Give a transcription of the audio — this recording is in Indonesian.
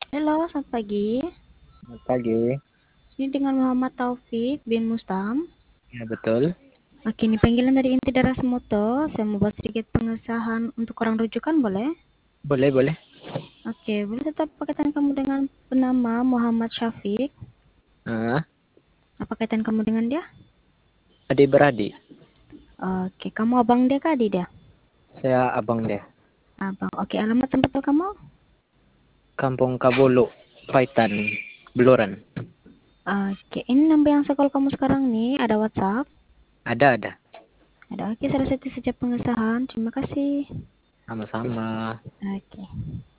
Halo, selamat pagi. Selamat pagi. Ini dengan Muhammad Taufik bin Mustam. Ya, betul. Oke, ini panggilan dari inti daerah Semoto. Saya mau buat sedikit pengesahan untuk orang rujukan, boleh? Boleh, boleh. Oke, boleh tetap kaitan kamu dengan penama Muhammad Syafiq? Ah, Apa kaitan kamu dengan dia? adik-beradik. Oke, kamu abang dia kah adik dia? Saya abang dia. Abang. Oke, alamat tempat tinggal kamu? Kampung Kabulu, Paitan, Beluran. Oke, ini nomor yang sekolah kamu sekarang nih. Ada WhatsApp? Ada. Ada. Oke, saya sejak pengesahan. Terima kasih. Sama-sama. Oke.